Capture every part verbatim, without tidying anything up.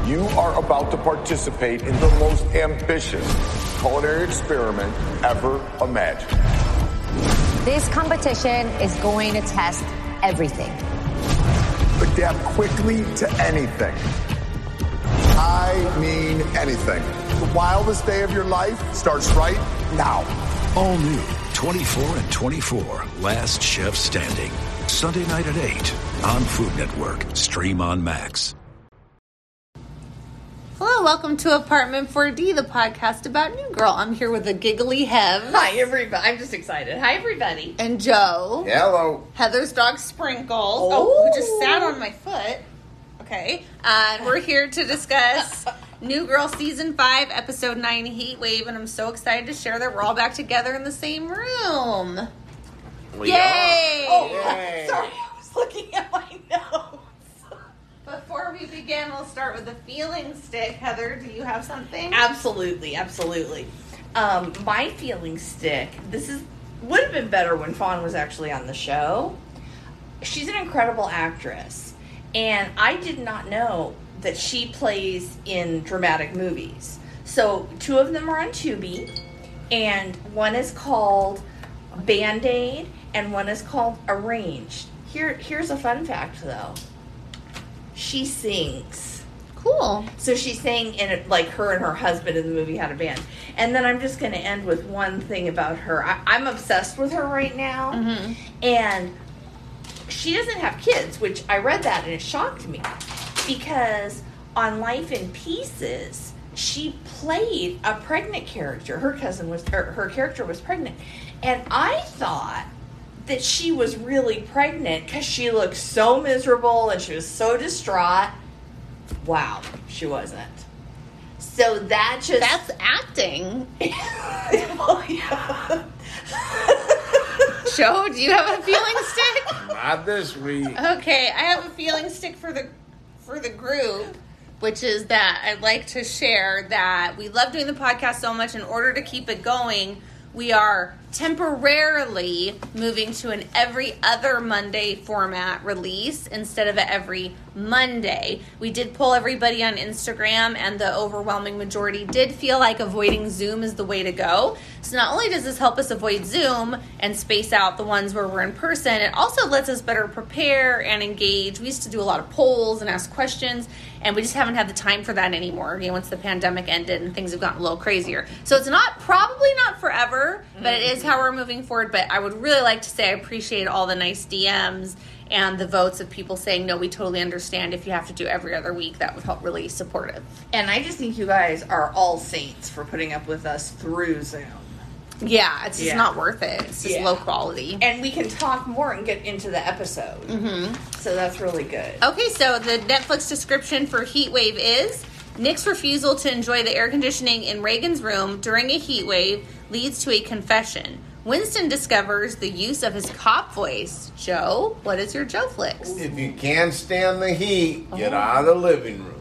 You are about to participate in the most ambitious culinary experiment ever imagined. This competition is going to test everything. Adapt quickly to anything. I mean anything. The wildest day of your life starts right now. All new twenty-four and twenty-four, Last Chef Standing. Sunday night at eight on Food Network. Stream on Max. Hello, welcome to Apartment four D, the podcast about New Girl. I'm here with a giggly Hev. Hi, everybody. I'm just excited. Hi, everybody. And Joe. Hello. Heather's dog Sprinkles. Oh. Oh, who just sat on my foot. Okay. Uh, and we're here to discuss New Girl Season five, Episode nine, Heat Wave. And I'm so excited to share that we're all back together in the same room. We Yay! Oh, Yay. sorry. I was looking at my notes. Before we begin, we'll start with the feeling stick. Heather, do you have something? Absolutely, absolutely. Um, my feeling stick, this is would have been better when Fawn was actually on the show. She's an incredible actress. And I did not know that she plays in dramatic movies. So two of them are on Tubi. And one is called Band-Aid and one is called Arranged. Here, here's a fun fact, though. She sings. Cool. So she sang in it, like her and her husband in the movie had a band. And then I'm just going to end with one thing about her. I, I'm obsessed with her right now. Mm-hmm. And she doesn't have kids, which I read that and it shocked me. Because on Life in Pieces, she played a pregnant character. Her cousin was, or her character was pregnant. And I thought that she was really pregnant because she looked so miserable and she was so distraught. Wow, she wasn't. So that just... That's acting. Oh, yeah. Joe, do you have a feeling stick? Not this week. Okay, I have a feeling stick for the for the group, which is that I'd like to share that we love doing the podcast so much. In order to keep it going, we are temporarily moving to an every other Monday format release instead of a every Monday. We did poll everybody on Instagram, and the overwhelming majority did feel like avoiding Zoom is the way to go. So not only does this help us avoid Zoom and space out the ones where we're in person, it also lets us better prepare and engage. We used to do a lot of polls and ask questions, and we just haven't had the time for that anymore, you know, once the pandemic ended and things have gotten a little crazier. So it's not, probably not forever, but it is how we're moving forward. But I would really like to say I appreciate all the nice D Ms and the votes of people saying, no, we totally understand if you have to do every other week. That would help really supportive. And I just think you guys are all saints for putting up with us through Zoom. Yeah, it's just Yeah. not worth it. It's just Yeah. low quality. And we can talk more and get into the episode. Mm-hmm. So that's really good. Okay, so the Netflix description for Heat Wave is: Nick's refusal to enjoy the air conditioning in Reagan's room during a heat wave leads to a confession. Winston discovers the use of his cop voice. Joe, what is your Joe Flicks? If you can't stand the heat, get Oh. out of the living room.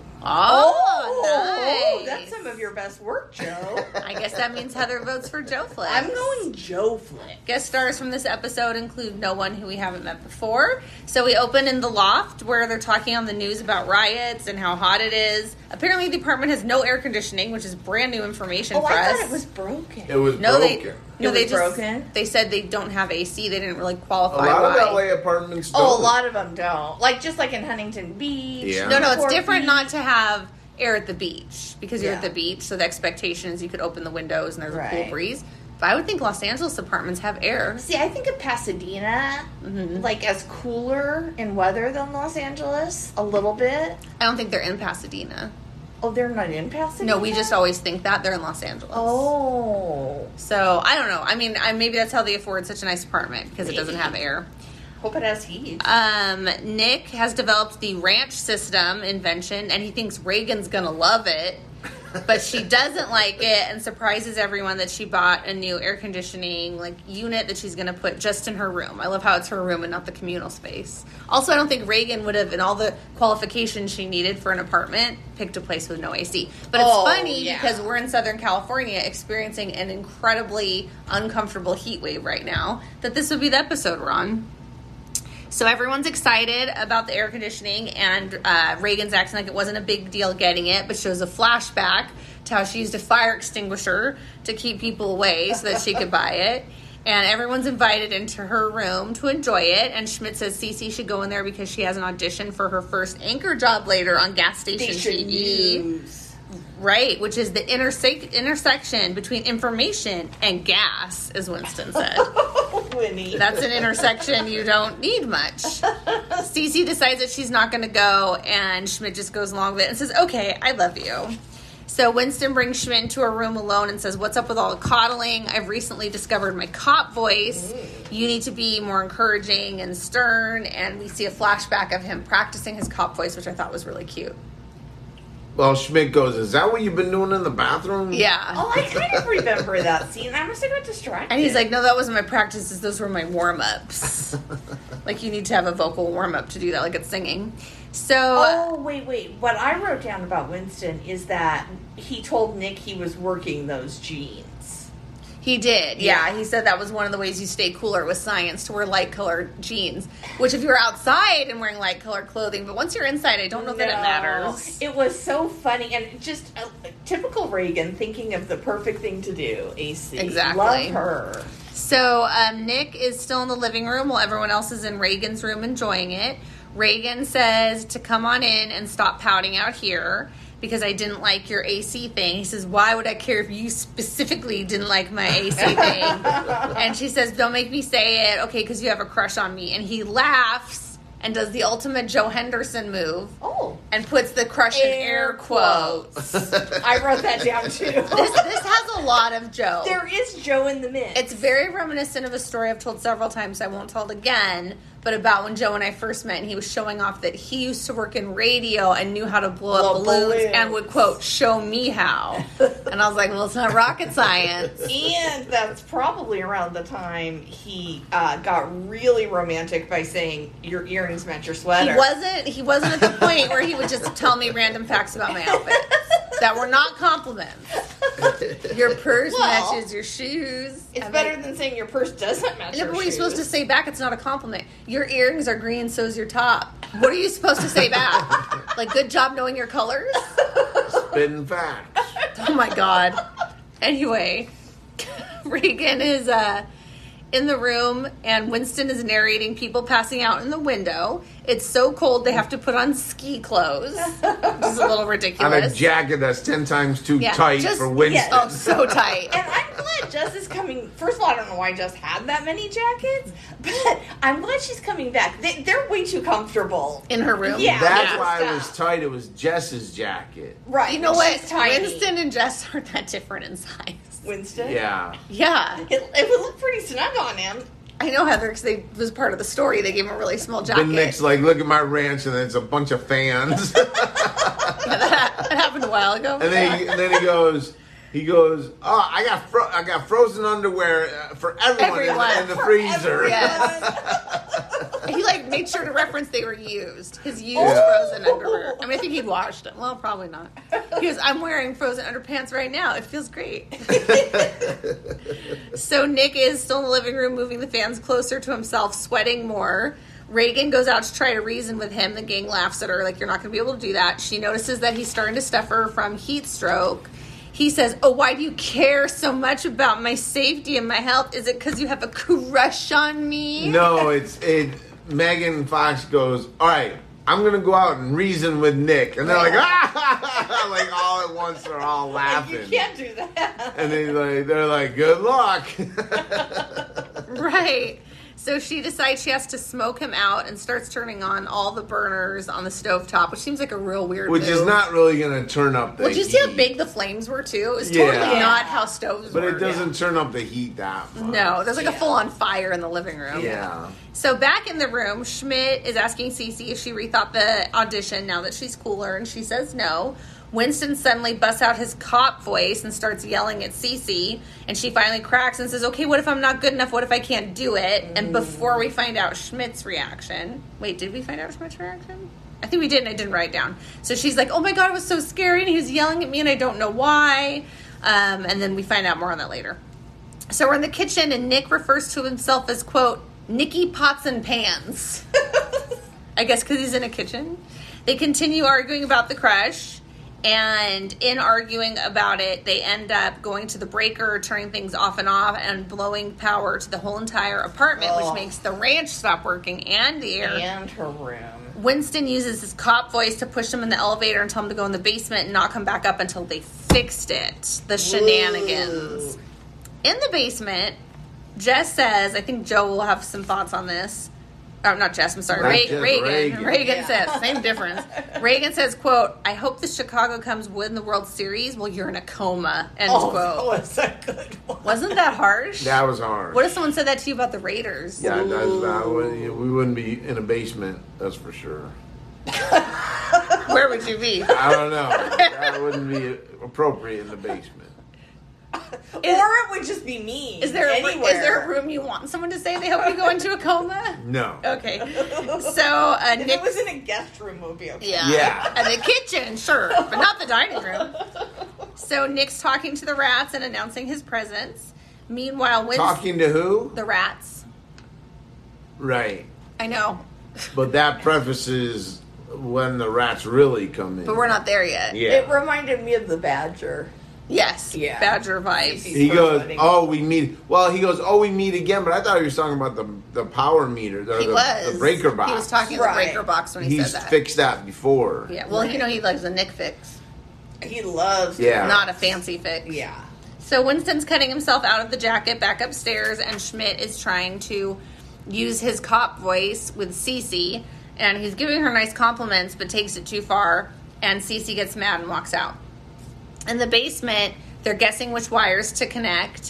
Oh, nice. That's some of your best work, Joe. I guess that means Heather votes for Joe Flicks. I'm going Joe Flick. Guest stars from this episode include no one who we haven't met before. So we open in the loft where they're talking on the news about riots and how hot it is. Apparently the apartment has no air conditioning, which is brand new information Oh, for I us. thought it was broken. It was no, broken. they no, It they was just broken? they said they don't have A C. They didn't really a qualify lot why. of L A apartments don't. Oh, a lot of them don't. Like, just like in Huntington Beach. Yeah. No, no, it's Newport different Beach. not to have air at the beach because you're Yeah. at the beach. So the expectation is you could open the windows and there's a Right. cool breeze. But I would think Los Angeles apartments have air. See, I think of Pasadena, Mm-hmm. like, as cooler in weather than Los Angeles, a little bit. I don't think they're in Pasadena. Oh, they're not in Pasadena? No, we just always think that they're in Los Angeles. Oh. So I don't know. I mean, I, maybe that's how they afford such a nice apartment because it doesn't Maybe. have air. Hope it has heat. Um, Nick has developed the ranch system invention, and he thinks Reagan's gonna love it, but she doesn't like it, and surprises everyone that she bought a new air conditioning like unit that she's gonna put just in her room. I love how it's her room and not the communal space. Also, I don't think Reagan would have, in all the qualifications she needed for an apartment, picked a place with no A C. But it's Oh, funny yeah. because we're in Southern California experiencing an incredibly uncomfortable heat wave right now, that this would be the episode we're on. So everyone's excited about the air conditioning, and uh, Reagan's acting like it wasn't a big deal getting it, but shows a flashback to how she used a fire extinguisher to keep people away so that she could buy it. And everyone's invited into her room to enjoy it. And Schmidt says Cece should go in there because she has an audition for her first anchor job later on gas station, Station T V. News. Right, which is the interse- intersection between information and gas, as Winston said. Winnie. That's an intersection you don't need much. Cece decides that she's not going to go, and Schmidt just goes along with it and says, okay, I love you. So Winston brings Schmidt into her room alone and says, what's up with all the coddling? I've recently discovered my cop voice. You need to be more encouraging and stern. And we see a flashback of him practicing his cop voice, which I thought was really cute. Well, Schmidt goes, is that what you've been doing in the bathroom? Yeah. Oh, I kind of remember that scene. I must have got distracted. And he's like, no, that wasn't my practices. Those were my warm-ups. Like, you need to have a vocal warm-up to do that, like it's singing. So... Oh, wait, wait. What I wrote down about Winston is that he told Nick he was working those jeans. He did, yeah. Yeah. He said that was one of the ways you stay cooler with science, to wear light-colored jeans. Which, if you're outside and wearing light-colored clothing, but once you're inside, I don't know that it matters. It was so funny, and just uh, typical Reagan, thinking of the perfect thing to do, A C. Exactly. Love her. So, um, Nick is still in the living room while everyone else is in Reagan's room enjoying it. Reagan says to come on in and stop pouting out here because I didn't like your A C thing. He says, why would I care if you specifically didn't like my A C thing? And she says, don't make me say it. Okay, because you have a crush on me. And he laughs and does the ultimate Joe Henderson move. Oh. And puts the crush in air quotes. I wrote that down, too. This, this has a lot of Joe. There is Joe in the mix. It's very reminiscent of a story I've told several times, so I won't tell it again, but about when Joe and I first met, and he was showing off that he used to work in radio and knew how to blow, Blow up balloons, balloons. and would, quote, show me how. And I was like, well, it's not rocket science. And that's probably around the time he uh, got really romantic by saying, your earrings match your sweater. He wasn't, he wasn't at the point where he would just tell me random facts about my outfits that were not compliments. Your purse Well, matches your shoes. It's I'm better like, than saying your purse doesn't match no, your but what are you shoes. supposed to say back? It's not a compliment. Your earrings are green, so's your top. What are you supposed to say back? Like, good job knowing your colors? Spitting facts. Oh my god. Anyway, Reagan is uh, in the room, and Winston is narrating people passing out in the window. It's so cold they have to put on ski clothes, which is a little On ridiculous. a jacket that's ten times too Yeah, tight just- for Winston. Oh, so tight. And I'm glad Jess is coming. First of all, I don't know why Jess had that many jackets, but I'm glad she's coming back. They, they're way too comfortable. In her room? Yeah. That's yeah. why it was Stuff. tight. It was Jess's jacket. Right. You know and what? she's tiny. Winston and Jess aren't that different in size. Winston? Yeah. Yeah. It, it would look pretty snug on him. I know, Heather, because they was part of the story. They gave him a really small Then jacket. Nick's like, look at my ranch, and it's a bunch of fans. Yeah, that, that happened a while ago. And then, he, and then he goes, he goes, oh, I got fro- I got frozen underwear uh, for everyone, in- Everyone. in, the freezer. Yes. He like made sure to reference they were used. His used Yeah. frozen underwear. I mean, I think he'd washed them. Well, probably not. He goes, I'm wearing frozen underpants right now. It feels great. So Nick is still in the living room, moving the fans closer to himself, sweating more. Reagan goes out to try to reason with him. The gang laughs at her, like, you're not going to be able to do that. She notices that he's starting to suffer from heat stroke. He says, oh, why do you care so much about my safety and my health? Is it because you have a crush on me? No, it's it. Megan Fox goes, all right, I'm gonna go out and reason with Nick, and they're like, ah, like all at once, they're all laughing. You can't do that. And they like, they're like, good luck. Right. So she decides she has to smoke him out and starts turning on all the burners on the stovetop, which seems like a real weird Which move. is not really gonna turn up the Well, did you see how heat. big the flames were, too? It was Yeah. totally Yeah. not how stoves But work. it doesn't turn up the heat that much. No, there's like a Yeah. full-on fire in the living room. Yeah. So back in the room, Schmidt is asking Cece if she rethought the audition now that she's cooler, and she says no. Winston suddenly busts out his cop voice and starts yelling at Cece, and she finally cracks and says, okay, what if I'm not good enough? What if I can't do it? And before we find out Schmidt's reaction... Wait, did we find out Schmidt's reaction? I think we did, and I didn't write it down. So she's like, oh my god, it was so scary, and he was yelling at me, and I don't know why. Um, and then we find out more on that later. So we're in the kitchen, and Nick refers to himself as, quote, Nicky Pots and Pans. I guess because he's in a kitchen. They continue arguing about the crush. And in arguing about it, they end up going to the breaker, turning things off and off, and blowing power to the whole entire apartment, Oh. which makes the ranch stop working and the air. And her room. Winston uses his cop voice to push him in the elevator and tell him to go in the basement and not come back up until they fixed it. The shenanigans. Ooh. In the basement, Jess says, I think Joe will have some thoughts on this. Oh, not Jess, I'm sorry. Not Ray, Jess, Reagan. Reagan. Reagan Yeah. says, same difference. Reagan says, quote, I hope the Chicago Cubs win the World Series while you're in a coma, end Oh, quote. that was a good one. Wasn't that harsh? That was hard. What if someone said that to you about the Raiders? Yeah, that's, that would, we wouldn't be in a basement, that's for sure. Where would you be? I don't know. That wouldn't be appropriate in the basement. Or it would just be me. Is there, a, anywhere. is there a room you want someone to say they hope you go into a coma? No. Okay. So, uh, If Nick... it was in a guest room, it would be okay. Yeah. Yeah. And the kitchen, sure, but not the dining room. So Nick's talking to the rats and announcing his presence. Meanwhile, Winston... Talking to who? The rats. Right. I know. But that prefaces when the rats really come in. But we're not there yet. Yeah. It reminded me of the Badger. Yes. Yeah. Badger vibes. He First goes, wedding. oh, we meet. Well, he goes, oh, we meet again. But I thought he was talking about the the power meter, or He the, was. the breaker box. He was talking Right. the breaker box when he He's said that. fixed that before. Yeah. Well, you know he likes a Nick fix, He loves. Yeah. not a fancy fix. Yeah. So Winston's cutting himself out of the jacket back upstairs, and Schmidt is trying to use his cop voice with Cece, and he's giving her nice compliments, but takes it too far, and Cece gets mad and walks out. In the basement, they're guessing which wires to connect,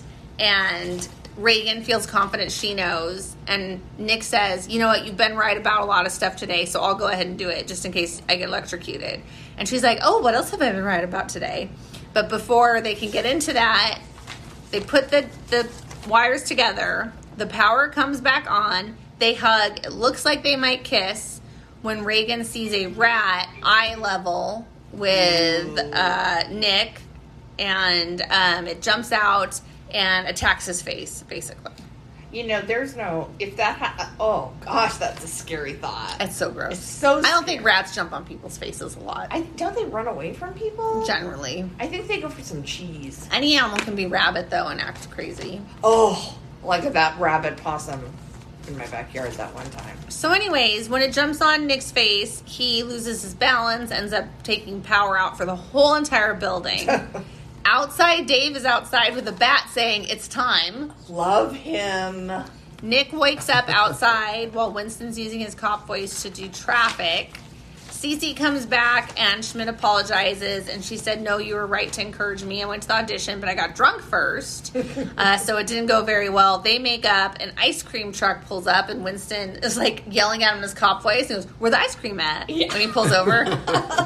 and Reagan feels confident she knows, and Nick says, you know what, you've been right about a lot of stuff today, so I'll go ahead and do it, just in case I get electrocuted. And she's like, oh, what else have I been right about today? But before they can get into that, they put the, the wires together, the power comes back on, they hug, it looks like they might kiss, when Reagan sees a rat eye level with uh, Nick, and um, it jumps out and attacks his face, basically. You know, there's no. If that. Ha- oh gosh, that's a scary thought. It's so gross. It's so I don't scary. think rats jump on people's faces a lot, I don't they run away from people? generally. I think they go for some cheese. Any animal can be rabid, though, and act crazy. Oh, like that rabbit possum in my backyard that one time. So anyways, when it jumps on Nick's face, he loses his balance, ends up taking power out for the whole entire building. Outside, Dave is outside with a bat saying, it's time. Love him. Nick wakes up outside while Winston's using his cop voice to do traffic. Cece comes back and Schmidt apologizes, and she said, no, you were right to encourage me. I went to the audition, but I got drunk first, uh, so it didn't go very well. They make up, an ice cream truck pulls up, and Winston is like yelling at him in his cop voice. He goes, where's the ice cream at? Yeah. When he pulls over.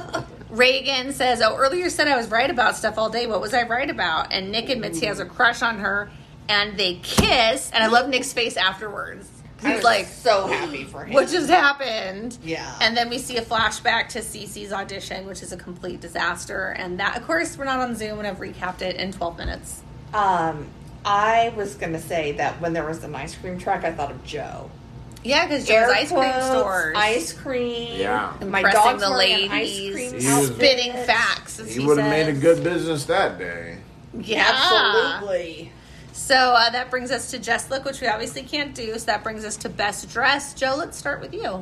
Reagan says, oh, earlier you said I was right about stuff all day. What was I right about? And Nick admits he has a crush on her, and they kiss, and I love Nick's face afterwards. I He's was like, so happy for him. what just happened? Yeah. And then we see a flashback to Cece's audition, which is a complete disaster. And that, of course, we're not on Zoom, and I've recapped it in twelve minutes. Um, I was gonna say that when there was an ice cream truck, I thought of Joe. Yeah, because Joe's ice cream quotes, stores. ice cream. Yeah. My Impressing dog's the wearing an ladies. ice cream He was- outfit. Spitting facts, as He he, would have made says. a good business that day. Yeah. Absolutely. So uh, that brings us to Jess Look, which we obviously can't do. So that brings us to Best Dress. Joe, let's start with you.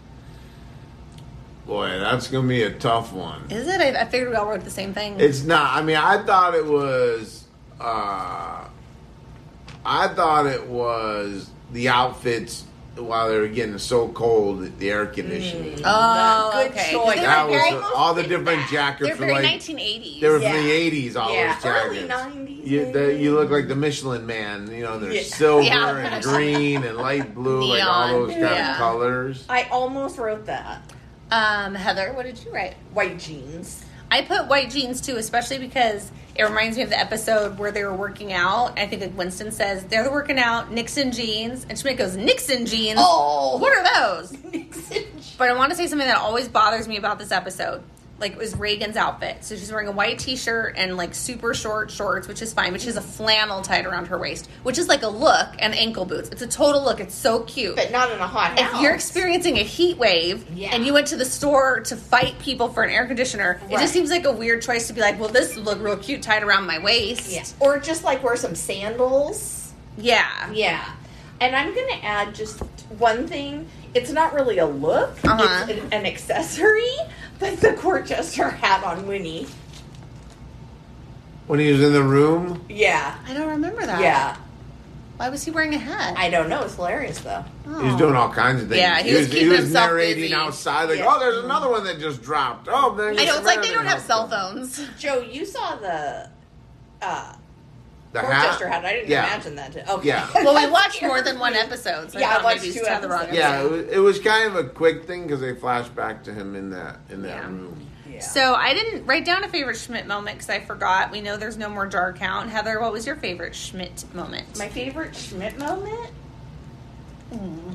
Boy, that's gonna be a tough one. Is it? I, I figured we all wrote the same thing. It's not. I mean, I thought it was. Uh, I thought it was the outfits while they were getting so cold at the air conditioning. oh, Good okay. choice. They That were was very, uh, all the different jackets they're were very like nineteen eighties. they were Yeah. from the eighties. All Yeah. those jackets. Early nineties, You, the, maybe. you look like the Michelin Man. You know, they're Yeah. silver Yeah. and green and light blue, like all Neon. those kind Yeah. of colors. I almost wrote that. Um, Heather, what did you write? White jeans. I put white jeans too, especially because it reminds me of the episode where they were working out. I think like Winston says they're working out, Nixon jeans, and Schmidt goes, Nixon jeans? Oh. What are those? Nixon. But I want to say something that always bothers me about this episode. like it was Reagan's outfit. So she's wearing a white t-shirt and like super short shorts, which is fine, but she has a flannel tied around her waist, which is like a look, and ankle boots. It's a total look. It's so cute. But not in a hot house. If you're experiencing a heat wave Yeah. and you went to the store to fight people for an air conditioner, it Right. just seems like a weird choice to be like, well, this would look real cute tied around my waist. Yeah. Or just like wear some sandals. Yeah. Yeah. And I'm going to add just one thing. It's not really a look. Uh-huh. It's an, an accessory, but the court jester hat on Winnie. When he was in the room, Yeah. I don't remember that. Yeah. Why was he wearing a hat? I don't know. It's hilarious, though. he was doing all kinds of things. Yeah, he was keeping he was himself narrating busy. outside, like, Yeah. oh, there's another one that just dropped. Oh, man. I know, it's like they don't have cell phones. Joe, you saw the uh, The court hat? jester hat. I didn't Yeah. imagine that. Too. Okay. Yeah. Well, we watched more than one episode, so Yeah, I I thought watched maybe two it's had the wrong episodes. episode. Yeah, it was, it was kind of a quick thing because they flashed back to him in that in that Yeah. room. Yeah. So I didn't write down a favorite Schmidt moment because I forgot. We know there's no more jar count. Heather, what was your favorite Schmidt moment? My favorite Schmidt moment? Hmm.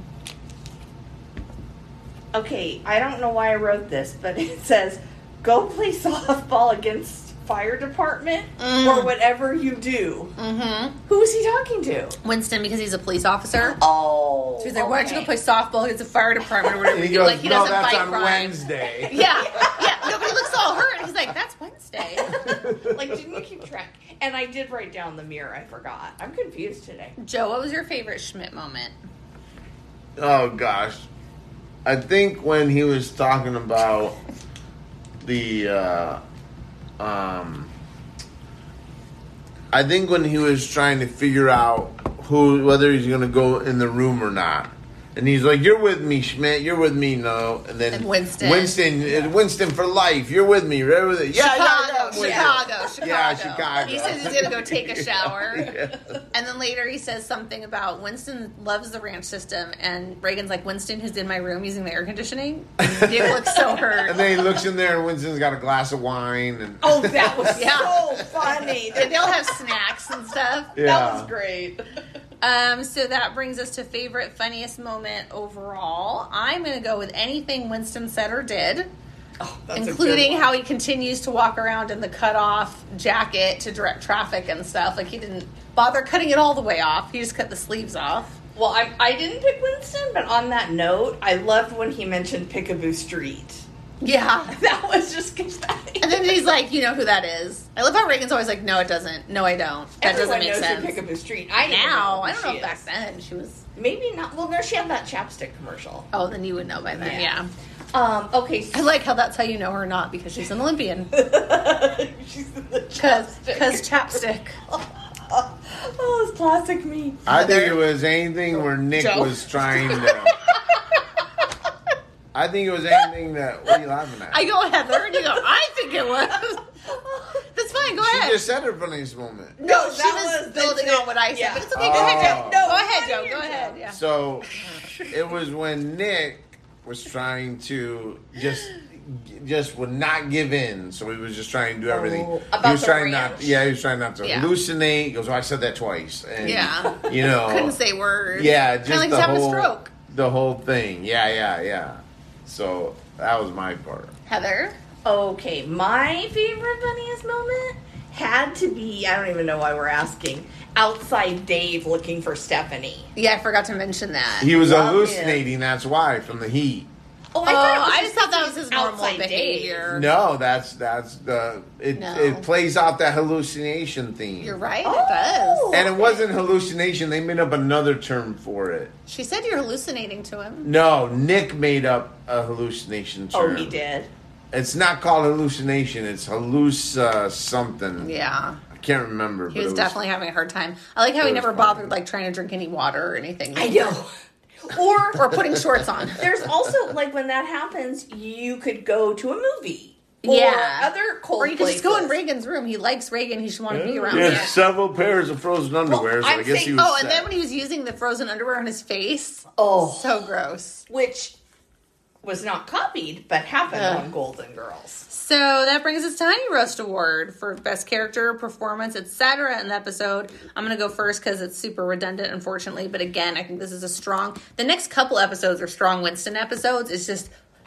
Okay, I don't know why I wrote this, but it says, go play softball against fire department or whatever you do. Mm-hmm. Who was he talking to? Winston, because he's a police officer. Oh. So he's like, why don't you go play softball against the fire department or whatever? And he you do?" goes, like he no, doesn't that's fight on crime. Wednesday. Yeah, yeah. Nobody looks all hurt. He's like, that's Wednesday. Like, didn't you keep track? And I did write down the mirror. I forgot. I'm confused today. Joe, what was your favorite Schmidt moment? Oh, gosh. I think when he was talking about the, uh, um, I think when he was trying to figure out who, whether he's going to go in the room or not. And he's like, you're with me, Schmidt. You're with me, no. And then And Winston. Winston, uh, Winston for life. You're with me. Right with it. Yeah, Chicago, yeah, yeah. I'm with Chicago, you. Chicago. Yeah, Chicago. He says he's gonna go take a shower, Yeah. and then later he says something about Winston loves the ranch system, and Reagan's like, Winston, who's in my room using the air conditioning. And Nick looks so hurt. And then he looks in there, and Winston's got a glass of wine. And Oh, that was Yeah. so funny. And they'll have snacks and stuff. yeah. That was great. Um, so that brings us to favorite, funniest moment overall. I'm going to go with anything Winston said or did, Oh, that's a good including one. how he continues to walk around in the cut-off jacket to direct traffic and stuff. Like, he didn't bother cutting it all the way off. He just cut the sleeves off. Well, I, I didn't pick Winston, but on that note, I loved when he mentioned Pickaboo Street. Yeah. That was just pathetic. And then he's like, you know who that is. I love how Reagan's always like, no, it doesn't. No, I don't. That Everyone doesn't make knows sense. who Pickaboo Street. I didn't Now, know I who don't know she if back is. then she was... Maybe not. Well, no, she had that chapstick commercial. Oh, then you would know by then, yeah. Yeah. Um, okay. I like how that's how you know her not, because she's an Olympian. She's in the Because chapstick. chapstick. Oh, it's classic me. I think Heather? it was anything where Nick Joe? was trying to. I think it was anything that. What are you laughing at? I go, Heather, and you go, I think it was. That's fine, go she ahead. just said her funniest moment. no, she that was, was- building that's on what I said, yeah. but it's okay, go ahead, Joe. Oh. No, go ahead, not Joe, here, go ahead, Joe. yeah. So it was when Nick was trying to just. Just would not give in, so he was just trying to do everything. Oh, he about was the trying ranch? not, yeah, he was trying not to Yeah. hallucinate. He goes, "Oh, I said that twice," and Yeah. you know, Couldn't say words. yeah, Kinda just like the he's having whole, a stroke. the whole thing. Yeah, yeah, yeah. So that was my part. Heather? Okay, my favorite funniest moment had to be, I don't even know why we're asking, outside Dave looking for Stephanie. Yeah, I forgot to mention that. He was Love hallucinating. That's why from the heat. Oh, Oh, thought it was I just just thought that was because his he's normal outside Dave. behavior. No, that's that's the it. No. It plays out that hallucination theme. You're right, Oh. it does. And it wasn't hallucination. They made up another term for it. She said you're hallucinating to him. No, Nick made up a hallucination Oh, term. he did. It's not called hallucination. It's halluc uh, something. Yeah. I can't remember. He but was it was definitely having a hard time. I like how It he was never funny. bothered like trying to drink any water or anything. I know. Or, Or putting shorts on. there's also, like, when that happens, you could go to a movie. Or Yeah. other cold Or you could just go in places. Reagan's room. He likes Reagan. He should want to be around He has him. several pairs of frozen underwear, so I I'm guess saying- he was. Oh, and set. then when he was using the frozen underwear on his face. Oh. So gross. Which was not copied, but happened Ugh. on Golden Girls. So that brings us to Honey Roast Award for best character, performance, et cetera in the episode. I'm going to go first because it's super redundant, unfortunately. But again, I think this is a strong... The next couple episodes are strong Winston episodes. It's just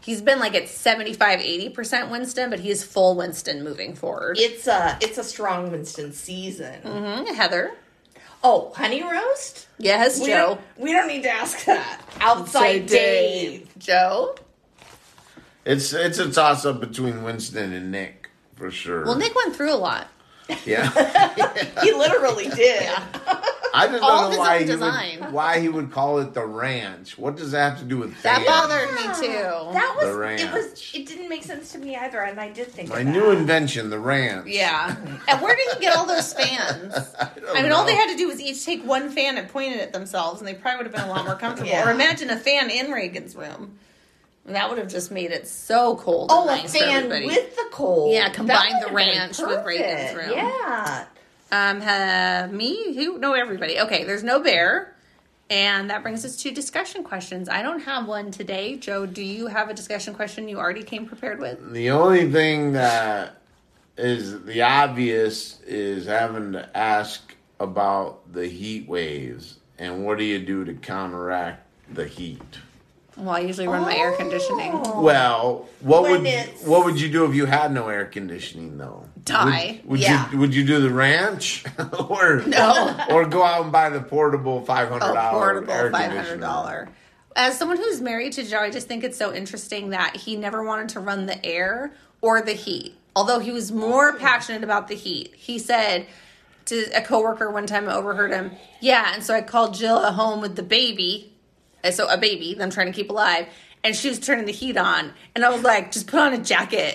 He's been like at seventy-five, eighty percent Winston, but he's full Winston moving forward. It's a, it's a strong Winston season. Mm-hmm. Heather. Oh, honey roast? Yes, we Joe. Don't, we don't need to ask that. Outside Say Dave. Dave. Joe? It's it's a toss up between Winston and Nick for sure. Well, Nick went through a lot. Yeah. He literally did. I just All don't his know why own he, design. would, why he would call it the ranch. What does that have to do with That fans? bothered me too. That The was ranch. it was it didn't make sense to me either, and I did think My of new that. invention, the ranch. Yeah. And where did he get all those fans? I, don't mean, all know. they had to do was each take one fan and point it at themselves, and they probably would have been a lot more comfortable. Yeah. Or imagine a fan in Reagan's room. That would have just made it so cold Oh, and a nice for fan everybody. with the cold. Yeah, combine That the would have been ranch with Reagan's perfect. room. Yeah. Um, uh, me? Who? No, everybody. Okay, there's no bear. And that brings us to discussion questions. I don't have one today. Joe, do you have a discussion question you already came prepared with? The only thing that is the obvious is having to ask about the heat waves and what do you do to counteract the heat? Well, I usually run my air conditioning. Well, what When would it's- what would you do if you had no air conditioning though? Die. Would, would Yeah. you would you do the ranch or No. or go out and buy the portable five hundred Oh, dollar portable air five conditioner? hundred dollars. As someone who's married to Joe, I just think it's so interesting that he never wanted to run the air or the heat. Although he was more passionate about the heat. He said to a coworker one time, I overheard him, yeah, and so I called Jill at home with the baby, and so a baby that I'm trying to keep alive, and she was turning the heat on, and I was like, just put on a jacket.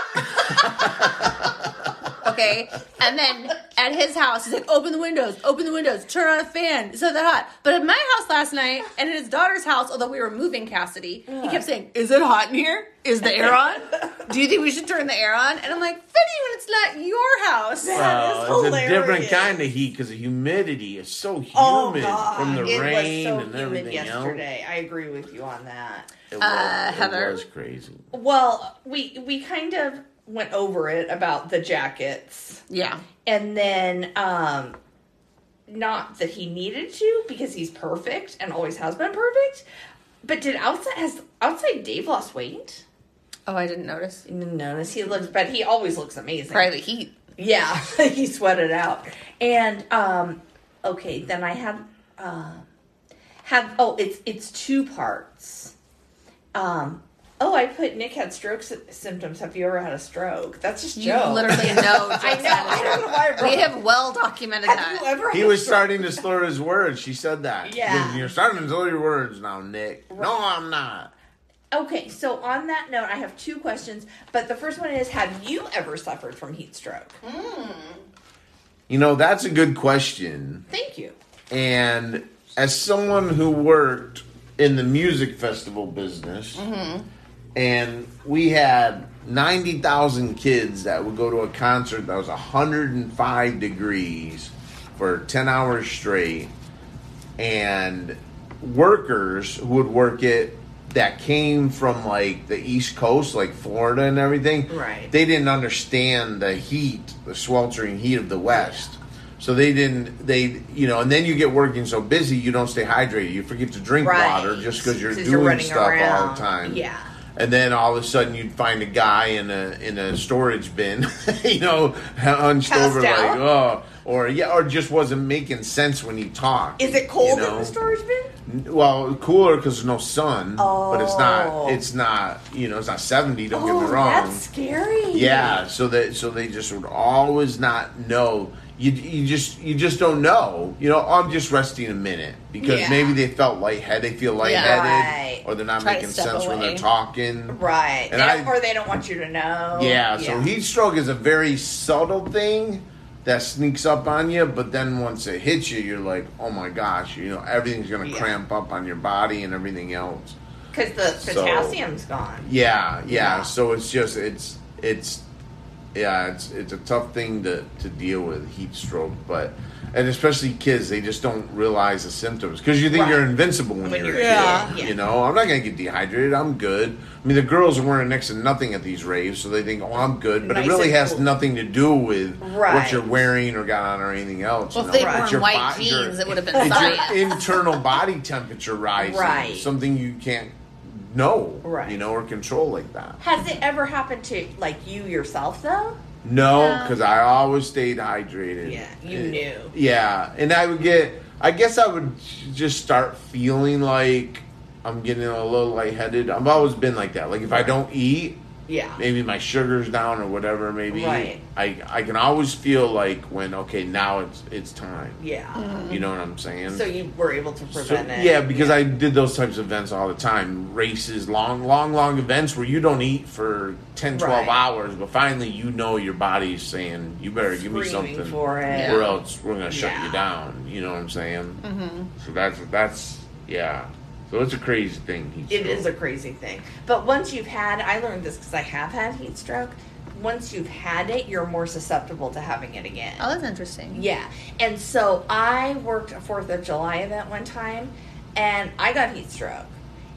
Okay, and then at his house, he's like, open the windows, open the windows, turn on a fan. It's not that hot. But at my house last night, and at his daughter's house, although we were moving Cassidy, he kept saying, is it hot in here? Is the air on? Do you think we should turn the air on? And I'm like, Finny, when it's not your house. That is Oh, it's a different hilarious. kind of heat because the humidity is so humid Oh, God. from the it rain was so and humid everything yesterday. I agree with you on that. else. It was, Uh, Heather? it was crazy. Well, we we kind of went over it about the jackets. Yeah. And then, um, not that he needed to because he's perfect and always has been perfect. But did outside has outside Dave lost weight? Oh, I didn't notice. You didn't notice he looks, but he always looks amazing. Probably the heat. Yeah, he sweated out. And um, okay, then I have uh, have oh, it's it's two parts. Um. Oh, I put Nick had stroke sy- symptoms. Have you ever had a stroke? That's just You Joe. literally know. I know. I don't know why I brought We have well documented Have that. you ever had He a was stroke? starting to slur his words. She said that. Yeah. You're starting to slur your words now, Nick. No, I'm not. Okay, so on that note, I have two questions. But the first one is, have you ever suffered from heat stroke? You know, that's a good question. Thank you. And as someone who worked in the music festival business, and we had ninety thousand kids that would go to a concert that was one hundred five degrees for ten hours straight, and workers who would work it that came from like the East Coast, like Florida and everything, Right. they didn't understand the heat, the sweltering heat of the West. So they didn't, they, you know, and then you get working so busy, you don't stay hydrated. You forget to drink Right. water just because you're 'Cause doing you're running stuff all around. the time. Yeah. And then all of a sudden you'd find a guy in a in a storage bin, you know, hunched Passed over like, out. oh, or yeah, or just wasn't making sense when he talked. Is it cold you know? in the storage bin? Well, cooler because there's no sun, but it's Oh. not. It's not. You know, it's not seventy. Don't get Oh, me wrong. that's scary. Yeah, so that so they just would always not know. You you just you just don't know. You know, I'm just resting a minute because Yeah. maybe they felt lightheaded. They feel lightheaded, Right. or they're not Try to making step sense when away. they're talking. Right. And They I- don't- or they don't want you to know. Yeah, so heat stroke is a very subtle thing that sneaks up on you, but then once it hits you, you're like, oh my gosh, you know, everything's gonna Yeah. cramp up on your body and everything else. Because the So- potassium's gone. Yeah, yeah. Yeah. So it's just it's it's yeah, it's it's a tough thing to, to deal with, heat stroke, but and especially kids, they just don't realize the symptoms because you think Right. you're invincible when, When you're, you're- a kid. yeah, yeah. You know, I'm not gonna get dehydrated. I'm good. I mean, the girls are wearing next to nothing at these raves, so they think, oh, I'm good. But Nice it really and has cool. nothing to do with Right. what you're wearing or got on or anything else. Well, you if know? they It's were your white bo- your- jeans, it would have been it's science. your internal body temperature rising. Right. Something you can't know, Right. you know, or control like that. Has it ever happened to like you yourself though? No, No. because I always stayed hydrated. Yeah, you And- knew. Yeah, and I would get. I guess I would just start feeling like I'm getting a little lightheaded. I've always been like that. Like if I don't eat, Yeah. maybe my sugar's down or whatever. Maybe Right. I I can always feel like when okay now it's it's time. Yeah. You know what I'm saying? So you were able to So- prevent it. yeah, because I did those types of events all the time. Races, long, long, long events where you don't eat for ten, twelve Right. hours, but finally you know your body's saying, you better give me Screaming something for it. or else we're going to shut Yeah. you down. You know what I'm saying? Mm-hmm. So that's, that's, yeah. So it's a crazy thing. heat It is a stroke. crazy thing. But once you've had, I learned this because I have had heat stroke. Once you've had it, you're more susceptible to having it again. Oh, that's interesting. Yeah. And so I worked a fourth of July event one time and I got heat stroke.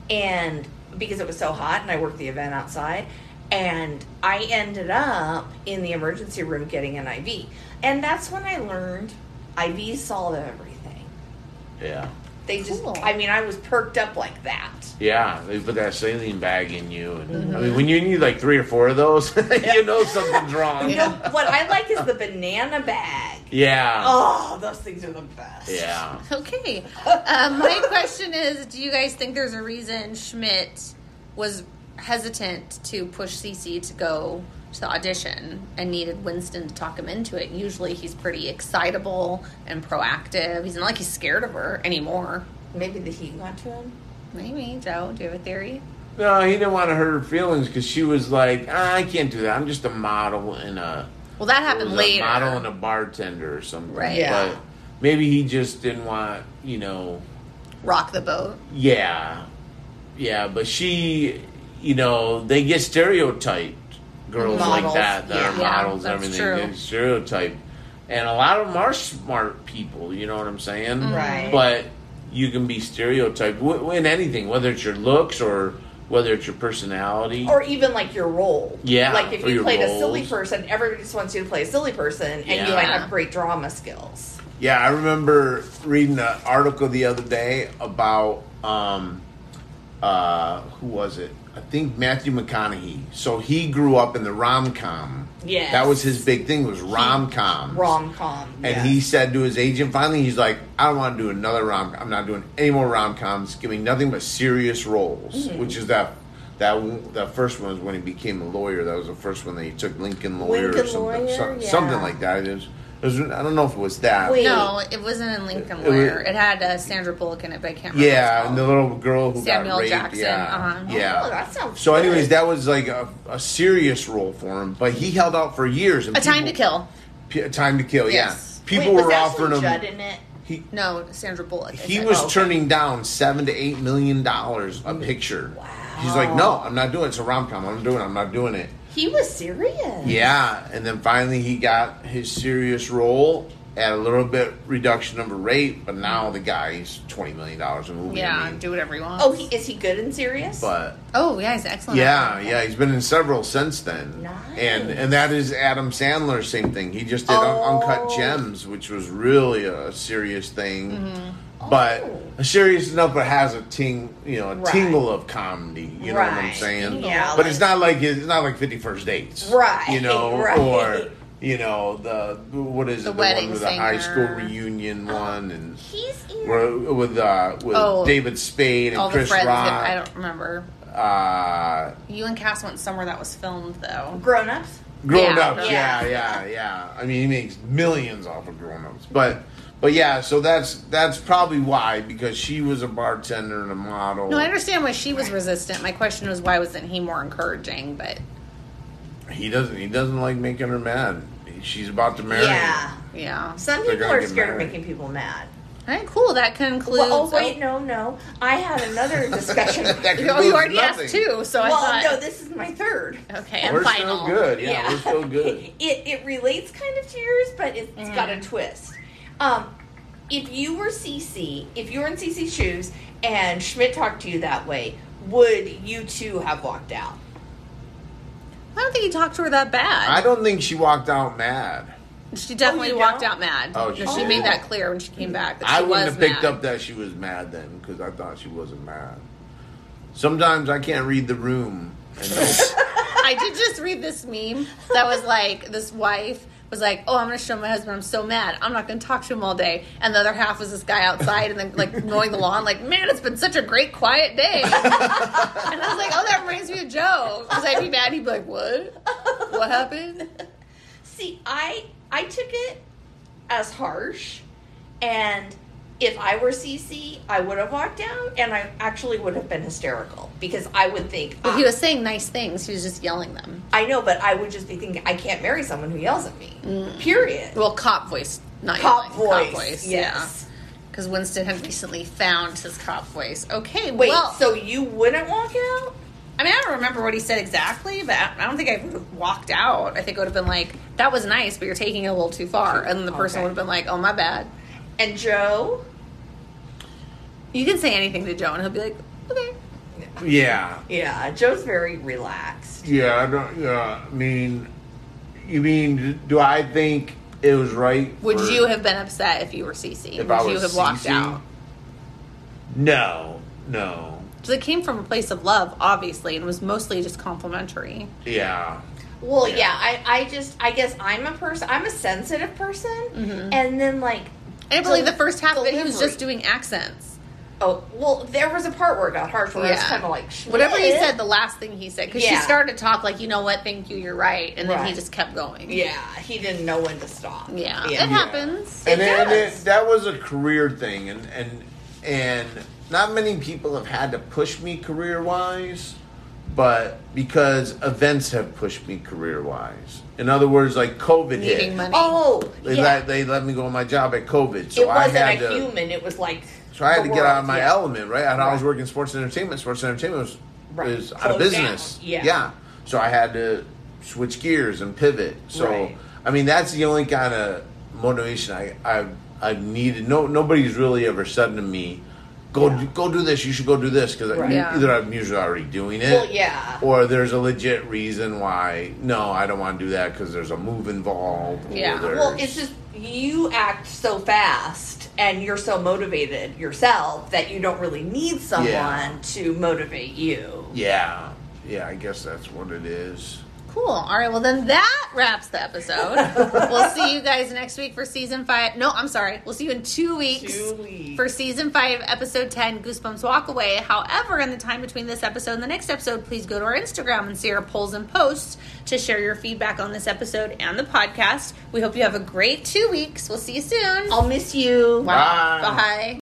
And because it was so hot and I worked the event outside, and I ended up in the emergency room getting an I V. And that's when I learned I Vs solve everything. Yeah. They just, Cool. I mean, I was perked up like that. Yeah, they put that saline bag in you. And, I mean, when you need like three or four of those, you know something's wrong. You know, what I like is the banana bag. Yeah. Oh, those things are the best. Yeah. Okay. Um, my question is, do you guys think there's a reason Schmidt was hesitant to push Cece to go to the audition and needed Winston to talk him into it? Usually he's pretty excitable and proactive. He's not like he's scared of her anymore. Maybe the heat got to him. Maybe. Joe, do you have a theory? No, he didn't want to hurt her feelings because she was like, ah, I can't do that. I'm just a model and a, Well, that it happened was later. a model and a bartender or something. Right. Yeah. But maybe he just didn't want, you know, Rock the boat. yeah. Yeah, but she, you know, they get stereotyped. Girls like Models, that, that yeah. are Yeah, models, that's everything. true. Get stereotyped. And a lot of them are smart people, you know what I'm saying? Right. But you can be stereotyped w- in anything, whether it's your looks or whether it's your personality. Or even like your role. Yeah, Like if or you your played a silly roles. person, everybody just wants you to play a silly person, and Yeah. you might have great drama skills. Yeah, I remember reading an article the other day about um, uh, who was it? I think Matthew McConaughey. So he grew up in the rom-com. Yes. That was his big thing, was rom-com. Rom com. And he said to his agent, finally, he's like, I don't want to do another rom. I'm not doing any more rom-coms. Give me nothing but serious roles, Mm-hmm. which is that that that first one was when he became a lawyer. That was the first one that he took, Lincoln Lawyer Lincoln or something, Lawyer? some- Yeah. something like that. It was, it was, I don't know if it was that. Wait. No, it wasn't in Lincoln It- it Lawyer. was- It had uh, Sandra Bullock in it, but I can't remember. Yeah, what and it's the called. little girl who Samuel got raped. Jackson, Yeah, uh-huh. yeah. Oh, that sounds So, anyways, good. that was like a, a serious role for him, but he held out for years. And A Time to people- Kill. P- a Time to Kill. Yes. Yeah, people Wait, was were Ashley offering him. Judd in it? He No, Sandra Bullock. I he said. was Oh, okay. turning down seven to eight million dollars a picture. Wow. He's like, no, I'm not doing it. It's a rom com. I'm doing it. I'm not doing it. He was serious. Yeah, and then finally he got his serious role at a little bit reduction of a rate, but now the guy's twenty million dollars a movie. Yeah, I mean, do whatever you want. Oh, he, is he good and serious? but Oh, yeah, he's an excellent. yeah, actor. yeah, he's been in several since then. Nice. And and that is Adam Sandler, same thing. He just did Un- Oh. Uncut Gems, which was really a serious thing. Mm-hmm. But Oh. serious enough, but has a ting, you know, a Right. tingle of comedy. You know what I'm Right. saying? Yeah, But like- it's not like it's not like Fifty First Dates, Right, You know, right. or you know the what is The it? The Wedding one with the high school Singer. reunion one, and He's in. where- with uh, with Oh. David Spade and All Chris the friends Rock. that I don't remember. uh, You and Cass went somewhere that was filmed though. Grown ups? Grown Yeah. Ups, Yeah. yeah, yeah, yeah. I mean, he makes millions off of Grown Ups, but but yeah. So that's that's probably why, because she was a bartender and a model. No, I understand why she was resistant. My question was why wasn't he more encouraging? But He doesn't. He doesn't like making her mad. She's about to marry. Yeah. him. yeah. Some They're people gonna are get scared of married. making people mad. All right, cool. That concludes. Well, oh, wait, no, no. I had another discussion. That Oh, concludes you already nothing. asked two, so I well, thought. no, this is my third. Okay, and We're final. still good. Yeah, we're still good. It, it relates kind of to yours, but it's Mm-hmm. got a twist. Um, if you were Cece, if you were in Cece's shoes and Schmidt talked to you that way, would you two have walked out? I don't think he talked to her that bad. I don't think she walked out mad. She definitely Oh, you walked don't? out mad. Oh, she she did? made that clear when she came back. That I she wouldn't was have picked mad. up that she was mad then, because I thought she wasn't mad. Sometimes I can't read the room. And I did just read this meme that was like, this wife was like, oh, I'm going to show my husband I'm so mad. I'm not going to talk to him all day. And the other half was this guy outside and then like mowing the lawn like, man, it's been such a great quiet day. And I was like, oh, that reminds me of Joe. Because I'd be mad. He'd be like, what? What happened? See, I I took it as harsh, and if I were Cece, I would have walked out, and I actually would have been hysterical because I would think. Well, ah, he was saying nice things. He was just yelling them. I know, but I would just be thinking, I can't marry someone who yells at me. Period. Well, cop voice, not Cop yelling. voice, Cop voice, yes. Because Winston had recently found his cop voice. Okay, Wait, well, so you wouldn't walk out? I mean, I don't remember what he said exactly, but I don't think I would have walked out. I think it would have been like, that was nice, but you're taking it a little too far. And then the person Okay. would have been like, oh, my bad. And Joe? You can say anything to Joe, and he'll be like, okay. yeah. Yeah, Joe's very relaxed. Yeah, I don't, yeah, I mean, you mean, do I think it was right? Would for- you have been upset if you were Cece? If Would I you was have walked Cece? out? No, no. So it came from a place of love, obviously, and was mostly just complimentary. Yeah. Well, Yeah. yeah, I, I just, I guess I'm a person, I'm a sensitive person, and then, like... I believe del- the first half of it, he was delivery. just doing accents. Oh, well, there was a part where it got harsh, where I was Yeah. kind of like... Whatever he "Shit." said, the last thing he said, because she Yeah. started to talk like, you know what, thank you, you're right, and then he Right. just kept going. Yeah, he didn't know when to stop. Yeah, yeah. it happens. And, It and does. it, that was a career thing, and and and not many people have had to push me career wise, but because events have pushed me career wise. In other words, like COVID Needing hit, money. Oh, they yeah. let they let me go on my job at COVID, so it I wasn't had a to. human, it was like... So I had the to get out of world, my yeah. element, right? And I was Right. working sports and entertainment. Sports and entertainment was, Right. was out of Closed business. down, yeah. So I had to switch gears and pivot. So Right. I mean, that's the only kind of motivation I I I needed. No, nobody's really ever said to me, "Go Yeah. go do this. You should go do this," because Right. Yeah. either I'm usually already doing it, Well, yeah. or there's a legit reason why no, I don't want to do that because there's a move involved. or Yeah. Well, there's- it's just you act so fast and you're so motivated yourself that you don't really need someone Yeah. to motivate you. yeah, yeah. I guess that's what it is. Cool. All right. Well, then that wraps the episode. We'll see you guys next week for season five. No, I'm sorry. We'll see you in two weeks, Two weeks. for season five, episode ten, Goosebumps Walk Away. However, in the time between this episode and the next episode, please go to our Instagram and see our polls and posts to share your feedback on this episode and the podcast. We hope you have a great two weeks. We'll see you soon. I'll miss you. Wow. Bye. Bye.